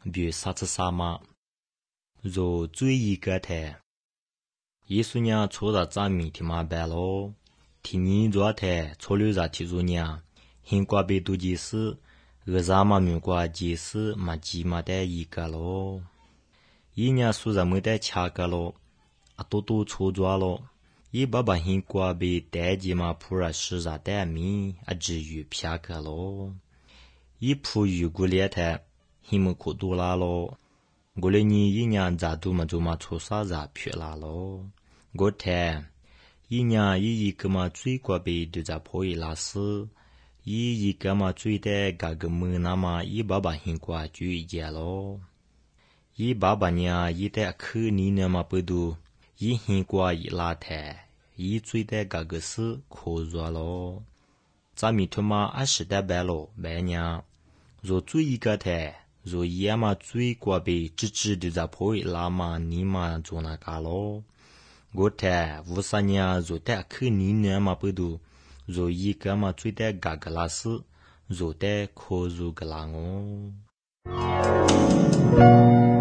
比啥子啥嘛，若最一个的，耶稣娘错了咱们的嘛白咯，听你做的错了啥提住娘，很挂被都即是，啥嘛没挂即是嘛即嘛的一个咯，一年数人没得恰个咯，多多错抓咯。一爸爸很挂被带起嘛普尔是啥带米至于偏个咯，一普语过来的，很么可多啦咯，过来你一年咋都嘛就嘛错啥啥偏啦咯，我睇一年一个嘛最挂被就在破一拉丝，一个嘛最的个个么那嘛一爸爸很挂就一件咯，一爸爸呢一的可你呢嘛不多。一很挂一拉台，一最的个个是可弱咯。咱们他妈20的白咯，白娘。若最一个台，若一嘛最挂被直的在破一拉嘛，你嘛做那个咯。我台53年若的可你呢嘛不多，若一个嘛最的个个拉是，若的可弱个啦哦。